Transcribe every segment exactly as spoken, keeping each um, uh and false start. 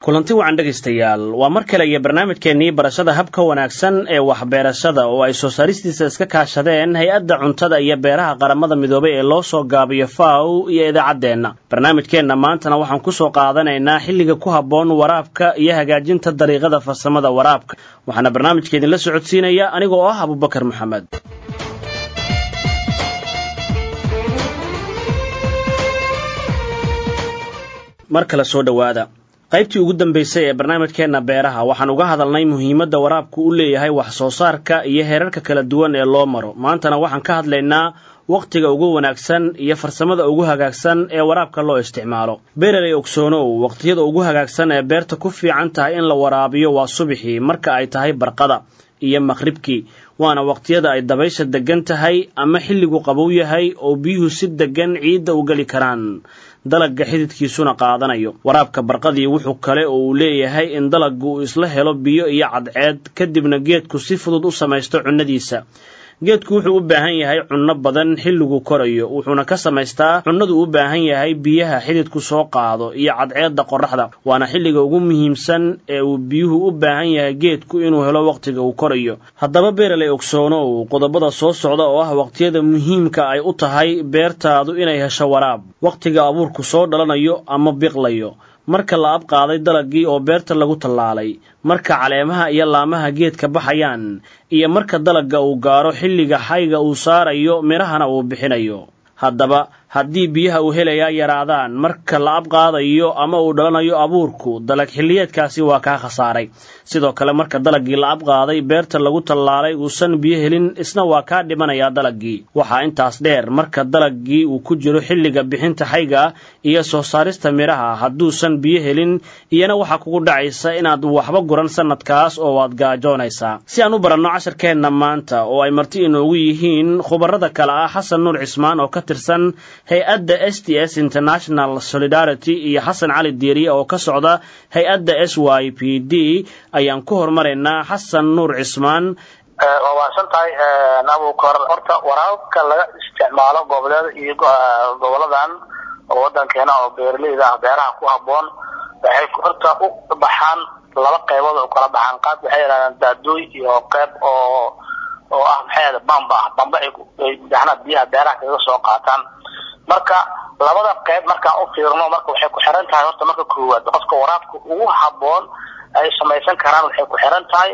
kulanti wacan dhageystayaal waa mar kale iyo barnaamijkeennii barashada habka wanaagsan ee waxbeerashada oo ay soo saaristiisa iska kaashadeen hay-adda cuntada iyo beeraha qaramada midoobay ee loo soo gaabiyo F A O iyo idaacaddeenna barnaamijkeenna maantana waxaan ku soo qaadanaynaa xilliga ku habboon waraabka iyo hagaajinta dariiqada farsamada waraabka waxaana barnaamijkeedin la socodsiinaya aniga oo ah Abubakar Maxamed mar kale soo dhawaada qaybtii ugu dambeysay ee barnaamijkeena beeraha waxaan uga hadalnay muhiimadda waraabku u leeyahay wax soo saarka iyo heerarka kala duwan ee loo maro maantana waxaan ka hadlaynaa waqtiga ugu wanaagsan iyo farsamada ugu hagaagsan ee waraabka loo isticmaalo beeraley ogsoonow waqtiyada ugu hagaagsan ee beerta ku fiican tahay in la waraabiyo waa subaxii marka ay tahay barqada iyo maqribkii waana waqtiyada ay dabaysha degan tahay ama xilligu qabow yahay oo biyuhu si degan ciidda u gali karaan dalagga xididkiisuna qaadanayo waraabka barqadii wuxuu kale oo uu leeyahay in dalaggu uu isla helo biyo iyo cadceed kadibna geedku si fudud u samaysto cunnadiisa geedku wuxuu u baahan yahay cunno badan xilligu korayo wuxuuna ka samaystaa cunnadu u baahan yahay biyaha xididku soo qaado iyo cadceedda qorraxda waana xilliga ugu muhiimsan ee uu biyuhu u baahan yahay geedku inuu helo waqtiga uu korayo haddaba beeraley ogsoonow qodobada soo socda oo ah waqtiyada muhiimka ay u tahay beertaadu inay hesho waraab waqtiga abuurku soo dhalanayo ama biqlayo marka la abqaaday dalagii oo beerta lagu tallaalay marka caleemaha iyo laamaha geedka baxayaan iyo marka dalagga uu gaaro xilliga xayga uu saarayo mirahana uu bixinayo haddaba haddii biyaha uu helayaa yaraadaan marka la abqaadayo ama uu dhalanayo abuurku dalag xilliyeedkaasi waa kaa khasaaray sidoo kale marka dalagii la abqaaday beerta lagu tallaalay uusan biyo helin isna waa kaa dhimanayaa dalagii waxaa intaas dheer marka dalagii uu ku jiro xilliga bixinta xayga iyo soo saarista miraha hadduusan biyo helin iyana waxaa kugu dhacaysa inaad waxba guran sanadkaas oo waad gaajoonaysaa si aan u baranno casharkeenna maanta oo ay marti inoogu yihiin khubarada kale ah xasan nuur cismaan oo ka tirsan hay-adda S T S International Solidarity iyo Xasan Cali Diiriye oo ka socda hay-adda S Y P D ayaan ku hormaraynaa Xasan Nuur Cismaan oo waasan tahay nabu kor horta waraabka laga isticmaalo gobollada iyo goboladan oo wadankeena oo beeraleyda beeraha ku habboon waxay horta u baxaan laba qaybood oo kala baxaan qaab waxay yiraahdaan daadooy iyo qayb oo oo ah maxay bamba bamba ay dahna biyaha beeraha kaga soo qaataan marka labada qayb marka u fiirno marka waxay ku xiran tahay horta marka koowaad qofka waraabka ugu habboon ay samaysan karaan waxay ku xiran tahay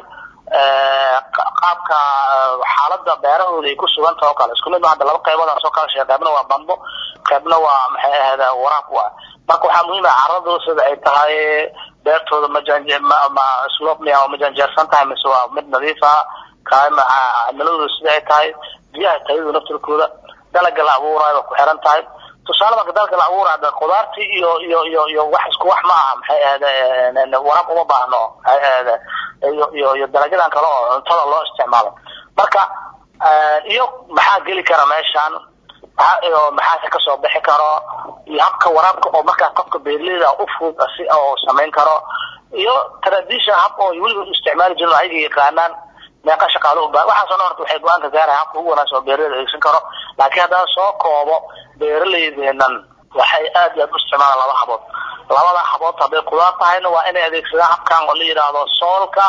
ee qaabka xaaladda beerahooda ay ku sugan tahay oo kale isku mid ah laba qaybood oo soo kala sheegaabna waa bambo qaybna waa maxay ahada waraab waa marka waxa muhiim ah carradu sida ay tahay beertooda ma janjeer ma slope ma ma janjeersan tahay mise waa mid nadiif ah kaama cimiladu sida ay tahay biyaha tayada naftirkooda dalagga la abuurayo ku xiran tahay tusaale marka dalagga la abuurayo qudaartii iyo iyo iyo iyo wax isku wax ma aha maxay ahada waraab uma baahno ahada iyo iyo iyo dalagyadan kale oo cuntada loo isticmaalo marka iyo maxaa geli kara meeshan iyo maxaa ka soo bixi karo iyo habka waraabka oo marka qofka beeraleyda u fudud si oo sameyn karo iyo tradition hab oo weliba isticmaali jirno ay yaqaanaan meeqa shaqaale u baahan waxa soo noqotay waxay go'aan ka gaaray habka ugu wanaagsan oo beeraleyda ay san karo laakiin haddaan soo koobo beeraleydeena waxay aad u isticmaalaan laba habood labada habood haday qudaar tahayna waa inay adeegsadaan habkan oo la yiraahdo soolka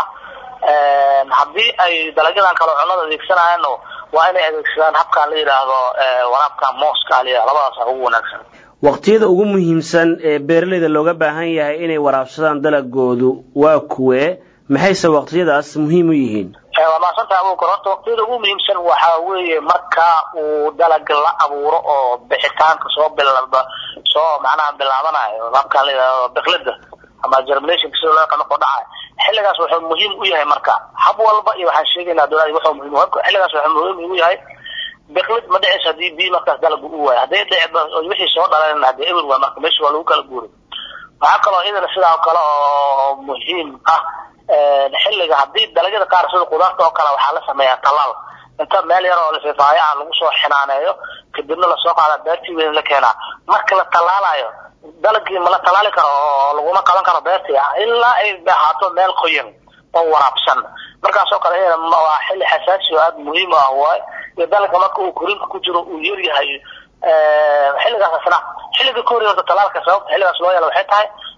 ee haddii ay dalagyadan kale cunnada adeegsanayaan waa inay adeegsadaan habkan la yiraahdo waraabka mooska labadaas ugu wanaagsan waqtiyada ugu muhiimsan ee beeraleyda looga baahan yahay inay waraabsadaan dalagoodu waa kuwe maxayse waqtiyadaas muhiim u yihiin waa ma santa abu korto waqtiyada ugu muhiimsan waxa weeye marka uu dalag la abuuro oo bixitaanka soo bilowda soo macnaha bilaabanayo habka la biqlada ama germination soo la qano qodacay xilligaas wuxuu muhiim u yahay marka hab walba iyo waxaan sheegaynaa dawladda wuxuu muhiim u yahay xilligaas wuxuu muhiim u yahay biqlad ma dhicaysa hadii bi markaas dalag uu waay hadii dhacdo wixii soo dhalayna hadii eber waa marka meesha waa lagu kala guuray waxa kale oo idin sidaa kale oo muhiim ah xilliga hadii dalagyada qaar sida qudaarta oo kale waxa la sameeyaa talaal inta meel yar oo la fiifaaya lagu soo xinaaneeyo kadibna la soo qaada beertii weyn la keenaa marka la talaalayo dalagii ma la talaali karo oo lagu ma qaban karo beertii ilaa ay bahaato meel qoyan oo waraabsan markaas oo kale waa xilli xasaasi oo aad muhiim ah waa iyo dalagga marka uu korin ku jiro uu yar yahay ee xilligaas asna xilliga kooriyo talaalka sabab xilligaas loo yeelo waxay tahay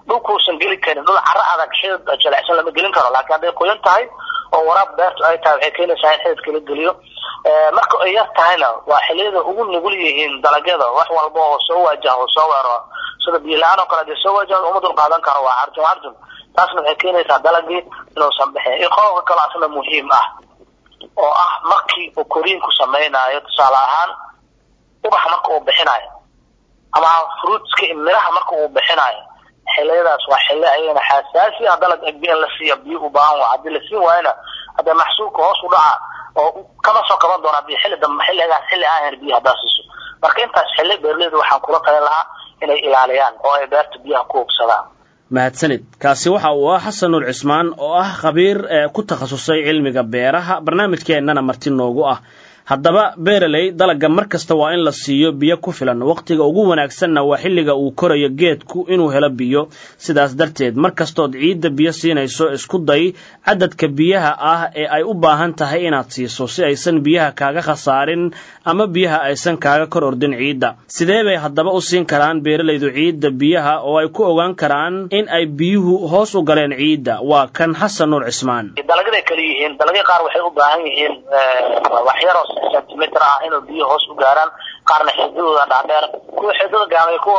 dhulkuusan geli karin dhul carro adag xidid jilicsan lama gelin karo laakiin hadday qoyan tahay oo waraab beertu ay tahay waxay keenaysaa in xididka la geliyo marka ay yar tahayna waa xilliyada ugu nugul yihiin dalagyada wax walba oo soo waajaho soo weero sida biyo la-aan oo kale hadii soo waajaho uma dul qaadan karo waa carjun carjun taasna waxay keenaysaa dalagii inuusan bixin iyo qodobka kale asna muhiim ah oo ah markii uu koriinku samaynayo tusaale ahaan ubax marka uu bixinayo ama fruitska miraha marka uu bixinayo xilliyadaas waa xilli ayana xasaasi ah dalag biyo la siiyo biyo u baahan waa hadii la siin waayna hada maxsuulka hoos u dhaca oo kama soo kaban doona biyo xilli dambe xilligaas xilli aan biyo hadaasiso marka intaas xilli beerleydu waxaan kula talin lahaa inay ilaaliyaan oo ay beerta biyaha ku hubsadaan mahadsanid kaasi waxa uu ah xasan nuur cismaan oo ah khabiir ku takhasusay cilmiga beeraha barnaamijkeennana marti noogu ah haddaba beeraley dalagga mar kasta waa in la siiyo biyo ku filan waqtiga ugu wanaagsanna waa xilliga uu korayo geedku inuu helo biyo sidaas darteed mar kastood ciidda biyo siinayso isku day cadadka biyaha ah ee ay u baahan tahay inaad siiso si aysan biyaha kaaga khasaarin ama biyaha aysan kaaga kor ordin ciidda sidee bay haddaba u siin karaan beeralaydu ciidda biyaha oo ay ku ogaan karaan in ay biyuhu hoos u galeen ciidda waa kan xasan nuur cismaan dalagada kale yihiin dalagyo qaar waxay u baahan yihiin wax yar centimeter ah inuu biyo hoos u gaaraan qaarna xididooda dhaadheer kuwa xididooda gaabay kuwa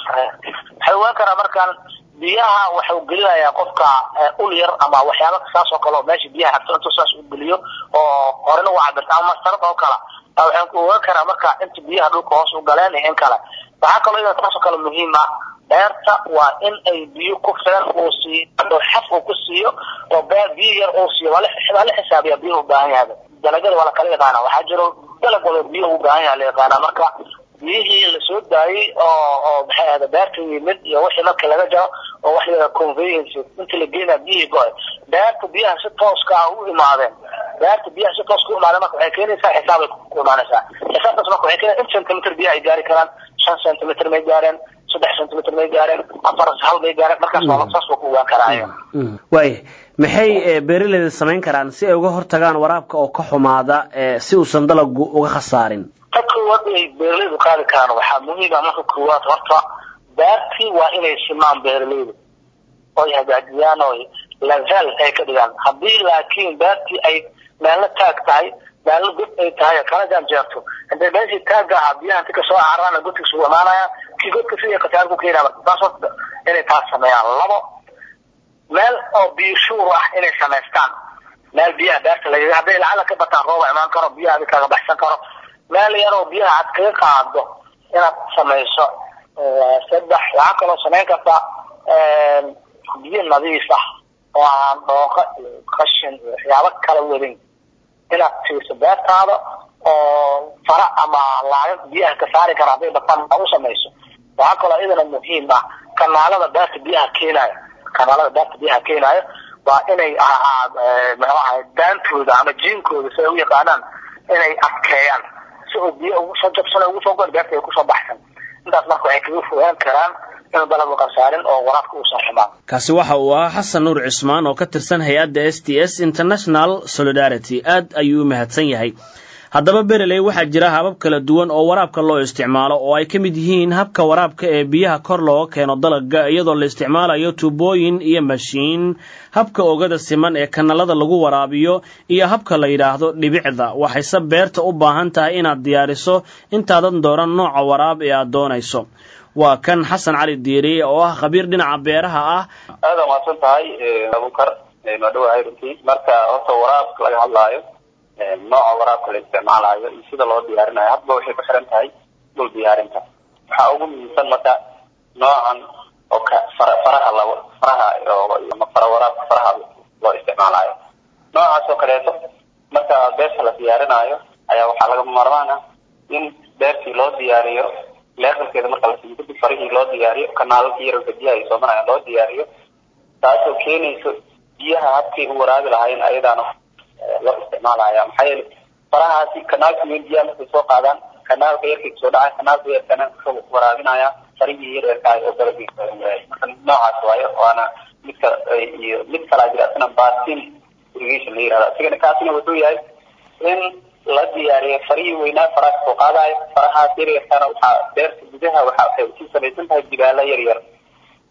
waxay ogaan karaa markaan biyaha waxa uu gelinayaa qofka ul yar ama waxyaabo kasaas oo kale oo meesha biyaha xagto intuu saas u geliyo oo horena waa cabirta ama mastarad oo kale waxaan ku ogaan karaa marka inta biyaha dhulka hoos u galeen in kale waxaa kaloo iyada taas oo kale muhiim ah beerta waa in ay biyo ku filan oo siiyo xaf uu ku siiyo oo beer biyo yar oo siiyo wala xisaabiya biyo u baahan yahay dalagada wala kala yaqaana waxaa jiro dalag wala biyo u baahan yahay la yaqaana marka biyihii la soo daayay oo oo maxay ahayd beerta yimid iyo wixii marka laga jaro oo wax la conveyance inta la geeyay biyihii go'ay beerta biyaha si toos ah u imaadeen beerta biyaha si toos u imaadeen marka waxay keenaysaa xisaab ay ku imaanaysaa xisaabtaas marka waxay keenaysaa in centimeter biyo ay gaari karaan shan centimeter may gaareen saddex centimeter may gaareen afar hal may gaareen markaas waa la saas ku ogaan karaa way maxay beeraleyda samayn karaan si ay uga hortagaan waraabka oo ka xumaada si uusan dalaggu uga khasaarin takuwad ay beeraleydu qaadi karaan waxaa muhiim ah marka koowaad horta beertii waa inay simaan beeraleydu oo ay hagaajiyaan oo level ay ka dhigaan haddii laakiin beertii ay meel la taag tahay meel god ay tahay kala janjeerto hadii meeshii taaga ah biyaha inta ka soo cararana godka soo imaanaya kii godka sidii qataar ku keenaa taas inay taas sameeyaan labo meel oo biyo shuur ah inay samaystaan meel biyaha beerta laga hadii lacala ka bataan roob imaan karo biyaha kaga baxsan karo meel yar oo biyaha aad kaga qaado inaad samayso saddex waxa kale oo samayn karta biyo nadiif ah oo aan dhooqa qashin waxyaabo kala wadin inaad siiso beertaada oo fara ama laayad biyaha ka saari kara hadii bataan u samayso waxa kale oo idana muhiim ah kanaalada beerta biyaha keenaya kanaalada beerta biyaha keenaya waa inay maxaa daantooda ama jiinkooda si ay u yaqaanaan inay adkeeyaan si uu biyo ugu soo jabsan ugu soo goor beerta ay ku soo baxsan intaas marka waxay kaga fogaan karaan in dalagga qasaarin oo waraabka uu saximaan kaasi waxa uu ah xasan nuur cismaan oo ka tirsan hay'adda S T S International Solidarity aad ayuu mahadsan yahay haddaba beeraley waxaa jira habab kala duwan oo waraabka loo isticmaalo oo ay ka mid yihiin habka waraabka ee biyaha kor looga keeno dalagga iyadoo la isticmaalayo tuubooyin iyo mashiin habka oogada siman ee kanaalada lagu waraabiyo iyo habka la yidhaahdo dhibicda waxayse beerta u baahan tahay inaad diyaariso intaadan dooran nooca waraab ee aad doonayso waa kan xasan cali diiri oo ah khabiir dhinaca beeraha ah aad waan san tahay abukar ma dhawahay runtii marka horta waraabka laga hadlaayo nooca waraabka la isticmaalayo iyo sida loo diyaarinayo hadba waxay ku xiran tahay dhul diyaarinta waxaa ugu muhiimsan marka noocan oo ka faraha la faraha ama fara waraabka faraha loo isticmaalayo noocaas oo kaleeto marka beerta la diyaarinayo ayaa waxaa laga maarmaan ah in beertii loo diyaariyo levelkeeda marka la siiyo kadib farihii loo diyaariyo kanaalkii yarka biyaha ay soo marayaan loo diyaariyo taasoo keenayso biyaha habkii u waraabi lahaayeen ayadaana loo isticmaalaya maxaa yeelay farahaasi kanaalka weyn biyaha markay soo qaadaan kanaalka yarkay soo dhacay kanaalka yarkana wuxuu waraabinayaa farihii yaryarka oo dalagii marka noocaas waayo waana midka iyo mid kalaa jira asna basin irrigation la yihahda isigana kaasina wuxuu yahay in la diyaariyo farihii weynaa faraha soo qaadayo farahaas yaryarkana waxaa beerta gudaha waxa waxay usii samaysan tahay jibaala yaryar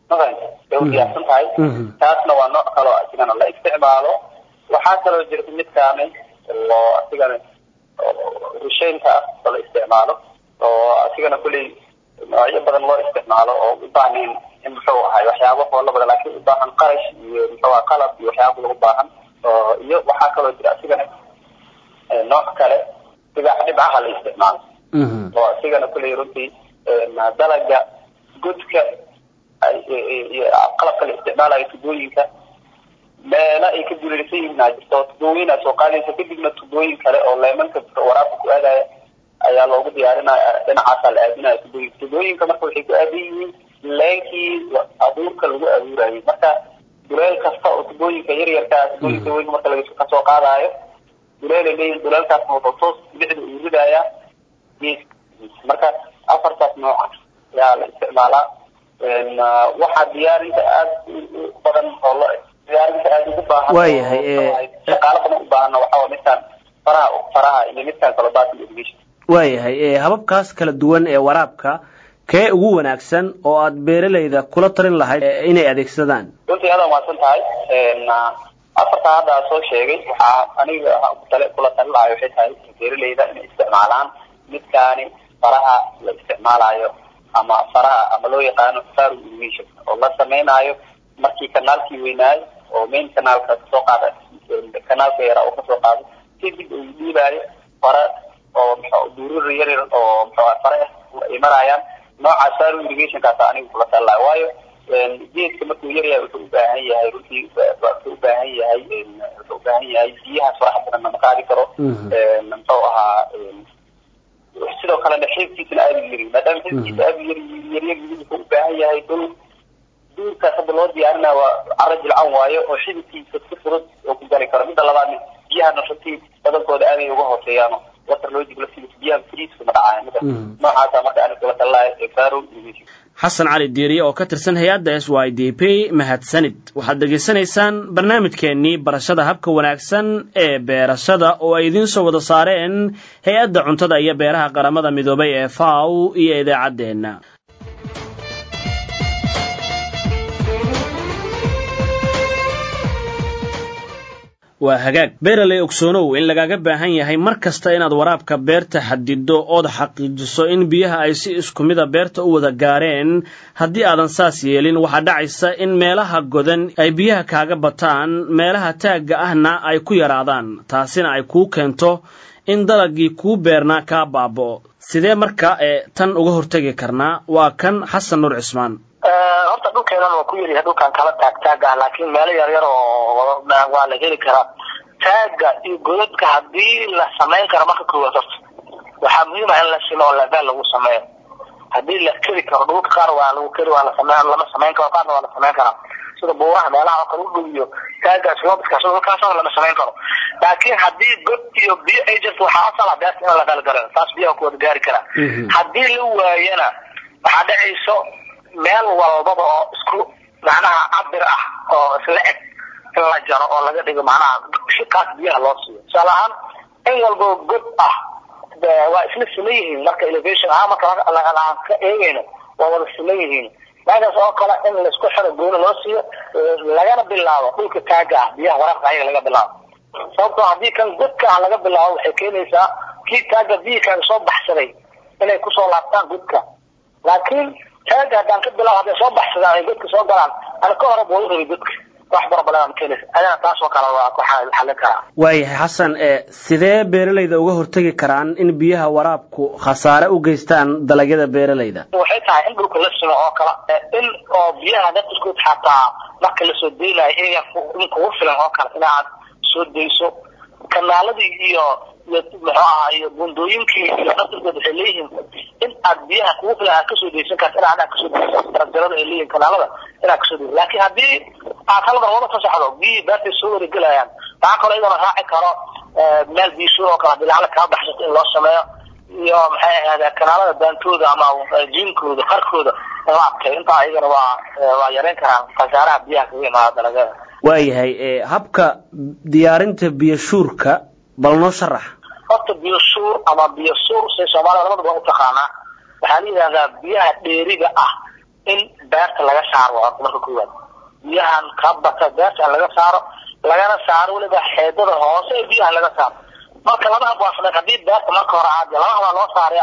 مثلا يودي أحسن هاي تاسنا وانو كلو أسيقنا لا استعماله وحتى لو جرت متكامل وأسيقنا رشين كأس ولا استعماله وأسيقنا كل نوعية بدل الله استعماله وبعدين المحور هاي وحيابه والله بدل لكن بعدين قرش المحور قلب وحيابه له بعدين وحتى لو جرت أسيقنا نوع كله إذا حد بعها الاستعمال وأسيقنا كل يردي ما دلقة جودك قلب الاستعمال أي تدوينك لا لا يكدوا لسيه من عجبته تدوين أسوقالي سكدنا تدوين كله أو لا يمكن ورابك هذا أي الله قد يعلنا أنا عسل أبنا تدوين تدوين كما قلت لك أبي لكن أدورك اللي أدوره مثلا دلال كفاء تدوين كير يركع تدوين تدوين مثلا كسوق هذا دلال اللي دلال كفاء متصوص بعد وجود آية مثلا أفرت نوع يا الاستعمالات إن واحد دياري تأذ بدن الله دياري تأذ جبهة وايه شقالة جبهة وحاول مثلا فرها فرها اللي مثلا طلبات الإنجليش waayahay hababkaas kala duwan ee waraabka kee ugu wanaagsan oo aad beeralayda kula tarin lahayd inay adeegsadaan runtii hada waa san tahay in afarta hada soo sheegay waxa aniga tale kula tarin lahayd waxay tahay beeralayda inay isticmaalaan midkaani faraha la isticmaalayo ama faraha ama loo yaqaan faru irrigation oo la sameeyo markii kanaalkii weynaa oo main kanaalka soo qaada kanaalka yara oo soo qaada sidii uu diibayo fara oo duurur yar yar oo fara ay marayaan nooca faru irrigation ka aniga kula talaa waayo geedka markuu yar yahay wuxuu u baahan yahay runtii wuxuu u baahan yahay wuxuu u baahan yahay biyaha faraha badan ma qaadi karo muxuu ahaa sidoo kale xilkiisna aad u yiri maadaama xilkiisa aad u yiri yari wuxuu u baahan yahay dul dulka hadda loo diyaarina waa arajil aan waayo oo xilkiisa si fudud oo ku gali karo mid labaad biyaha naftii badankooda aad ay uga hooseeyaan water loo jiblo si biyaha friiska ma dhacaan noocaas marka aan kula talaa faaru xasan cali diiriye oo ka tirsan hay'adda S Y D P mahadsanid waxaad dhageysanaysaan barnaamijkeenii barashada habka wanaagsan ee beerashada oo ay idin soo wada saareen hay'adda cuntada iyo beeraha qaramada midoobay ee F A O iyo idaacadeena waa hagaag beeralay ogsoonow in lagaga baahan yahay mar kasta inaad waraabka beerta xadido oo xaqiijiso in biyaha ay si isku mid ah beerta u wada gaareen haddii aadan saas yeelin waxa dhacaysa in meelaha godan ay biyaha kaaga bataan meelaha taaga ahna ay ku yaraadaan taasina ay ku keento in dalagii ku beerna ka baabo sidee marka ee tan uga hortagi karnaa waa kan Xasan Nuur Cismaan horta dhulkeena waa ku yiri dhulkan kala taag taaga laakiin meel yar yar oo waa la heli karaa taaga iyo godadka hadii la sameyn karo marka koowaad waxa muhiim ah in la simo la baa lagu sameeyo hadii la kiri karo dhulka qaar waa lagu kiri waa la sameeyo lama sameyn karo qaarna waa la sameyn karaa sida buuraha meelaha kale u dhuubiyo taaga sloopka soo ka soo lama sameyn karo laakiin hadii god iyo biyo ay jirto waxa asal ah beerta in la kala garo taas biyo ku wada gaari kara hadii la waayana waxa dhacayso meel walba oo isku macnaha cabir ah oo isla eg in la jaro oo laga dhigo macnaha shaqaad biyaha loo siiyo salahan in walba god ah waa isla sameeyeen marka elevation ah marka la ka eegayno waa wada sameeyeen laga soo kala in la isku xiro goona loo siiyo laga bilaabo dhulka taaga biyaha waraabka ay laga bilaabo sababtoo hadii kan godka laga bilaabo waxay keenaysaa kii taaga biyaha soo baxsaday inay ku soo laabtaan godka laakiin taaga hadaan ka bilaabo soo baxsadaan ay godka soo galaan ana ka hor buu yiri godka wax barbalaan keenay ana taas oo kala waa ku xal kara waayahay Xasan ee sidee beeralayda uga hortagi karaan in biyaha waraabku khasaare u geystaan dalagyada beeralayda waxay tahay in dhulka la simo oo kala in oo biyaha dadku xataa marka la soo deelay in ku filan oo kala inaad soo deyso kanaaladii iyo maxaa iyo bundooyinkii iyo dadka waxay leeyihiin in aad biyaha ku filan ka soo deysan karto inaad ka soo deyso darajada ay leeyihiin kanaalada inaad ka soo deyso laakiin hadii aad kala wada ka saxdo biyo baati soo wada galayaan taa kale inuu raaci karo meel biyo oo kala bilaa ka baxsho in loo sameeyo iyo maxay ahayd kanaalada daantooda ama jiinkooda qarkooda laabtay inta ayagana waa waa yareen karaan khasaaraha biyaha ka yimaada dalagada waayahay ee habka diyaarinta biyo shuurka bal noo sharax horta biyo shuur ama biyo shuur si Soomaaliya labadaba u taqaana waxa la yiraahdaa biyaha dheeriga ah in beerta laga saaro marka koowaad biyahan ka bata beerta laga saaro lagana saaro waliba xeedada hoose ee biyaha laga saaro marka laba hab waa hadii beerta marka hore aad laba hab loo saaray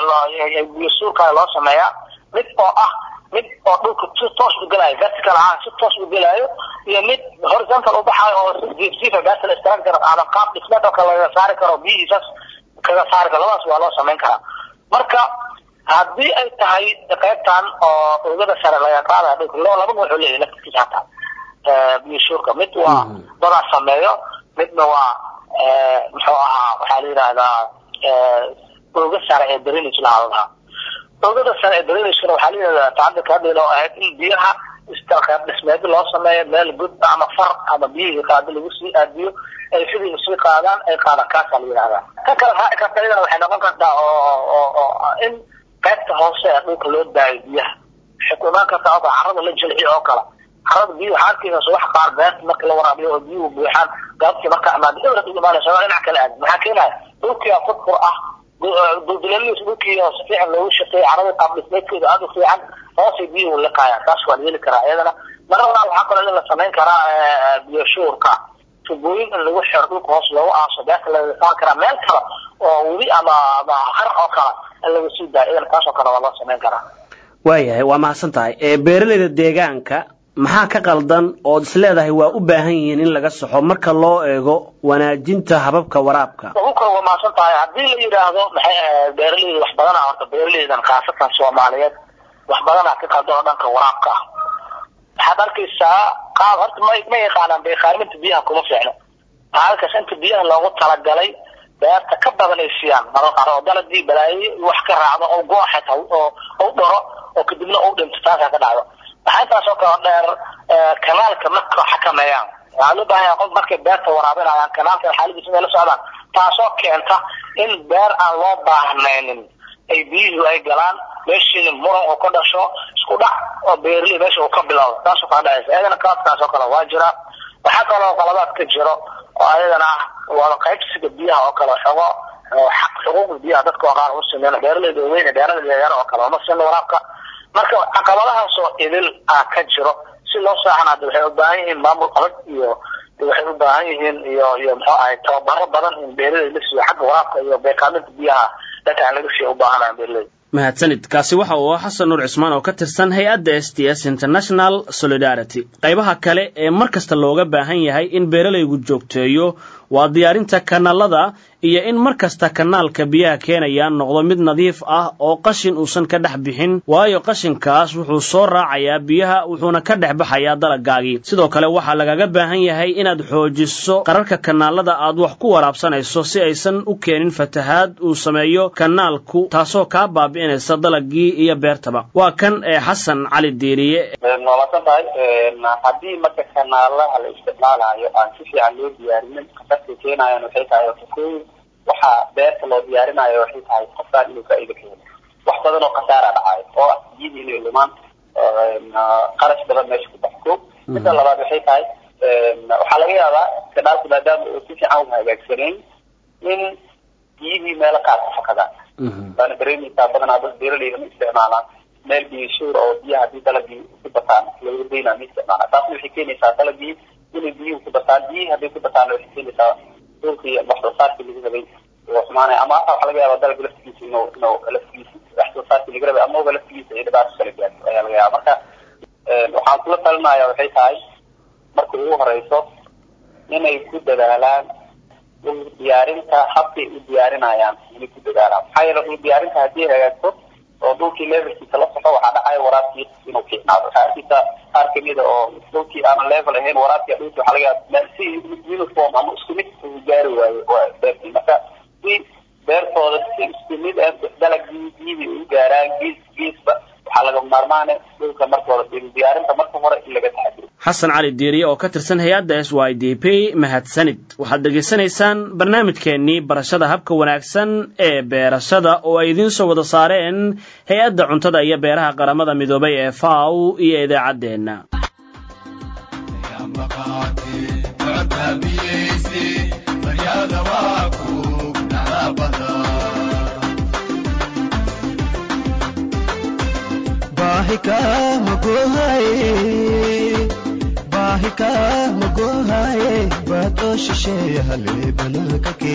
oo biyo suurka loo sameeyaa mid oo ah mid oo dhulka si toos u galay vertical ah si toos u galayo iyo mid horizontal u baxayo oo si si beerta la isticmaali karo ama qaab dhismeed oo kale laga saari karo biyihiisa kaga saari karo labadaas waa loo sameyn karaa marka haddii ay tahay qaybtan oo ugada sare laga qaadayo dhulka loo laba wuxuu leeyahay laftiisa hataa ee biyo suurka mid waa dada sameeyo midna waa ee muxuu ahaa waxa la yiraahdaa ee uga sare ee drainage lahaa ugada sare ee drainage waxa la yiraahdaa taada ka dhilo ahayd in biyaha istaqaad dhismeed loo sameeyo meel gud ama far ama biyo qaadi lagu sii aadiyo ay sidii sii qaadaan ay qaadaan kaas la yiraahdaa ka kala ha ka tayada waxay noqon kartaa oo in qaybta hoose ee dhulka loo daayo biyaha xukuumadda ka taada carrada la jilciyo oo kala carrada biyo halkiisa wax qaar beert marka la waraabiyo oo biyo buuxaan qaabkii marka ama dawladda u imaanayso dhinac kale aad maxaa keenay dhulkii qodqor ah dulduleelyo dhulkii oo si fiican loogu shaqeeyo carrada qaab dhismeedkeeda aad u fiican hoose biyo la qaaya taas waa yeeli karaa iyadana marna waxa kale in la sameyn karaa biyo shuurka tubooyin in lagu xiro dhulka hoos loogu aaso beerta laga saar karaa meel kale oo weli ama ama harq oo kale lagu sii daayo taas oo kale waa loo sameyn karaa waayahay waa mahadsan tahay ee beeraleyda deegaanka maxaa ka qaldan oo isleedahay waa u baahan yihiin in laga saxo marka loo eego wanaajinta hababka waraabka ugu kala waa mahadsan tahay haddii la yiraahdo maxay beeraleyda wax badan ah horta beeraleydan khaasatan Soomaaliyeed wax badan ah ka qaldan dhanka waraabka waxaad arkaysaa qaab horta ma ma yaqaanaan beeqaaminta biyaha kuma fiicno halka shanta biyaha loogu talagalay beerta ka badan ay siiyaan marka qaar oo dalagii balaayi wax ka raacdo oo gooxata oo oo dhoro oo kadibna oo dhinto taas ka dhacdo waxay taas oo kale dheer kanaalka marka xakameeyaan waxa loo baahan yahay qof markay beerta waraabinayaan kanaalka xaaladiisa la socdaan taas oo keenta in beer aan loo baahnaynin ay biyuhu ay galaan meeshii muran oo ka dhasho isku dhac oo beerley meesha uu ka bilowdo taas oo ka dhacaysa ayadana kaas oo kale waa jira waxa kale oo qaladaad ka jiro oo ayadana waa qaybsiga biyaha oo kale xogo xaq xuquuq biyaha dadka qaar u sameeyaan beerleyda weyn beeraleyda yar oo kale ma sino waraabka marka caqabadahaas oo idil ah ka jiro si loo saacanaado waxay u baahan yihiin maamul adag iyo waxay u baahan yihiin iyo iyo muxuu ahay tababaro badan in beeraleyda la siiyo xagga waraabka iyo beeqaaminta biyaha dadka laga sii u baahanaa beeraleyda mahadsanid kaasi waxa uu xasan nuur cismaan oo ka tirsan hay'adda S T S International Solidarity qaybaha kale ee markasta looga baahan yahay in beeralaygu joogteeyo waa diyaarinta kanaalada iyo in markasta kanaalka biyaha keenaya noqdo mid nadiif ah oo qashin uusan ka dhex bixin waayo qashinkaas wuxuu soo raacayaa biyaha wuxuuna ka dhex baxayaa dalagaagii sidoo kale waxa lagaga baahan yahay inaad xoojiso qararka kanaalada aad wax ku waraabsanayso si aysan u keenin fatahaad uu sameeyo kanaalku taasoo ka baabi'inaysa dalagii iyo beertaba waa kan ee Xasan Cali Diiriye noocan tahay hadii marka kanaalaha la isticmaalayo aan si fiican loo diyaarin keenayaan waxay tahay waxa beerta loo diyaarinayo waxay tahay qofka inuu ka iiga keeno wax badan oo qasaar ah dhacay oo jid inay lumaan qarash badan meesha ku baxo midda labaad waxay tahay waxa laga yaabaa kanaalku maadaama uu si fiican u hagaagsaneen in jidii meel qaar ka fakada baan dareemisa badan dad beeraleyda ma isticmaalaan meel biyo shuur oo biyaha hadii dalagii ku bataan lagu deynaa ma isticmaalaan taas waxay keenaysaa dalagii inay biyo ku bataan biyo hadii ku bataan waxay keenaysaa dhulkii wax soo saarkii lagu rabay oo xumaanay ama waxa laga yaabaa dalagii laftiisa inuu inuu laftiisa wax soo saarkii lagu rabay ama laftiisa ay dhibaato kala gaarto ayaa laga yaabaa marka waxaan kula talinayaa waxay tahay marka ugu horeyso inay ku dadaalaan diyaarinta habkay u diyaarinayaan inay ku dadaalaan maxaa yeelay diyaarinta haddii hagaagto oo dhulkii levelkiisa la soco waxaa dhacaya waraabkii inuu fiicnaado waxaa arkaysa qaar kamida oo dhulkii aan level ahayn waraabkii dhulkii waxaa laga yaabaa si uniform ama isku mid uu gaari waayo waa beertii marka si beertooda si isku mid ah dalagii biyihii u gaaraan gees geesba waxaa laga maarmaanay dhulka marka hore diyaarinta marka hore in laga taxadiro Xasan Cali Diiriye oo ka tirsan hay'adda S Y D P mahadsanid waxaad dhageysanaysaan barnaamijkeenii barashada habka wanaagsan ee beerashada oo ay idin soo wada saareen hay'adda cuntada iyo beeraha qaramada midoobay ee F A O iyo idaacadeena bahika magohaye bahika magohaye bato shishe hale banaka ke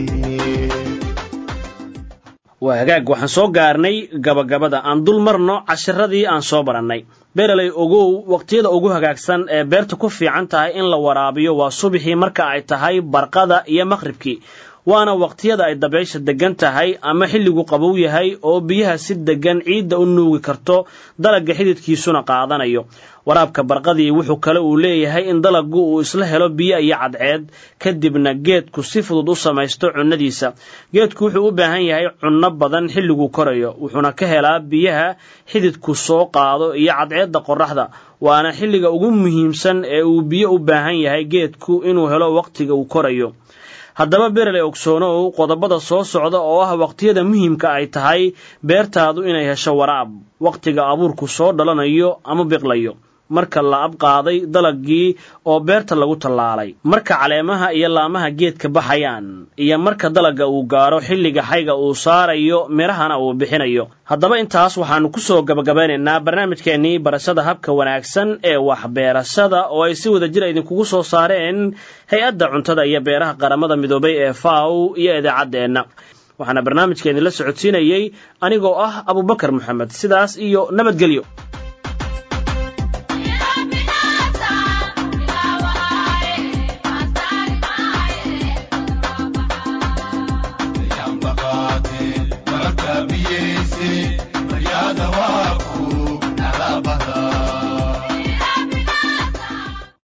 waa hagaag waxaan soo gaarnay gabagabada aan dul marno casharadii aan soo barannay beeraley ogow waqtiyada ugu hagaagsan ee beerta ku fiican tahay in la waraabiyo waa subaxii marka ay tahay barqada iyo maqribkii waana waqtiyada ay dabaysha degan tahay ama xilligu qabow yahay oo biyaha si degan ciidda u nuugi karto dalagga xididkiisuna qaadanayo waraabka barqadii wuxuu kale uu leeyahay in dalaggu uu isla helo biyo iyo cadceed kadibna geedku si fudud u samaysto cunnadiisa geedku wuxuu u baahan yahay cunno badan xilligu korayo wuxuuna ka helaa biyaha xididku soo qaado iyo cadceedda qorraxda waana xilliga ugu muhiimsan ee uu biyo u baahan yahay geedku inuu helo waqtiga uu korayo haddaba beeraley ogsoonow qodobada soo socda oo ah waqtiyada muhiimka ay tahay beertaadu inay hesho waraab waqtiga abuurku soo dhalanayo ama biqlayo marka la abqaaday dalagii oo beerta lagu tallaalay marka caleemaha iyo laamaha geedka baxayaan iyo marka dalagga uu gaaro xilliga xayga uu saarayo mirahana uu bixinayo haddaba intaas waxaanu ku soo gabagabeynaynaa barnaamijkeennii barashada habka wanaagsan ee waxbeerashada oo ay si wada jira idinkugu soo saareen hay-adda cuntada iyo beeraha qaramada midoobay ee faw iyo idaacaddeenna waxaana barnaamijkeennii la socodsiinayey anigoo ah abubakar maxamed sidaas iyo nabadgelyo